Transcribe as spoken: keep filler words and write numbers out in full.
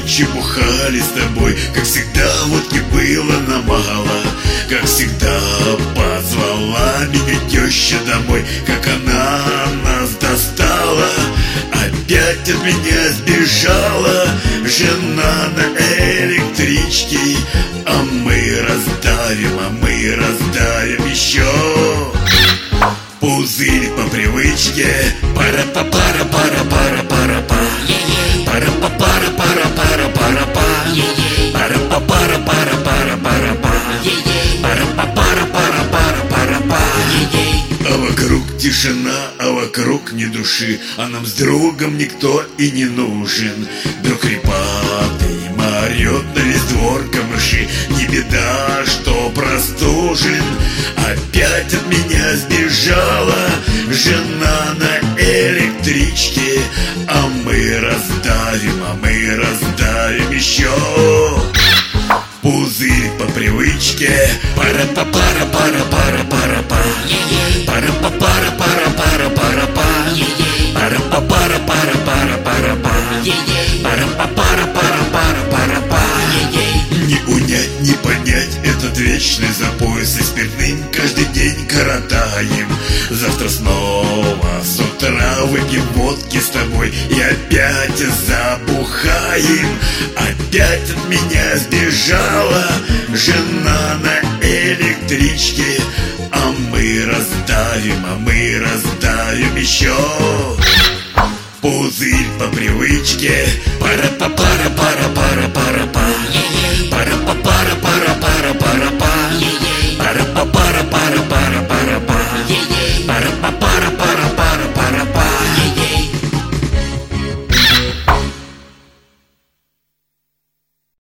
ночи бухали с тобой. Как всегда, водки было нам мало. Как всегда, позвала меня теща домой. Как она нас достала, опять от меня сбежала. Жена на электричке, а мы раздавим, а мы раздавим еще. Пузырь по привычке. Пара-па-пара-пара-пара-пара-па. Пара-па-пара-пара-пара-пара-па. Пара-па-пара-пара-пара-пара-па. Пара-па-пара-пара-пара-пара-па. А вокруг тишина, а вокруг ни души, а нам с другом никто и не нужен. Друг репатый орет на весь двор камыши. Не беда, что простужен. Опять от меня сбежала жена на электричке, а мы раздавим, а мы раздавим еще. Пузырь по привычке. Пара-па-пара-пара-пара-пара-па. Пара-па-пара-пара-пара-пара-па. Пара-па-пара-пара-пара-пара-па. Пара-па-пара-пара-пара-пара-па. Не унять, не понять этот вечный запой. Со спиртным каждый день коротаем. Завтра снова с утра выпьем водки с тобой и опять забухаем. Опять от меня сбежала жена на электричке, а мы раздавим, а мы раздавим еще. Пузырь по привычке. Пара-па-пара-пара.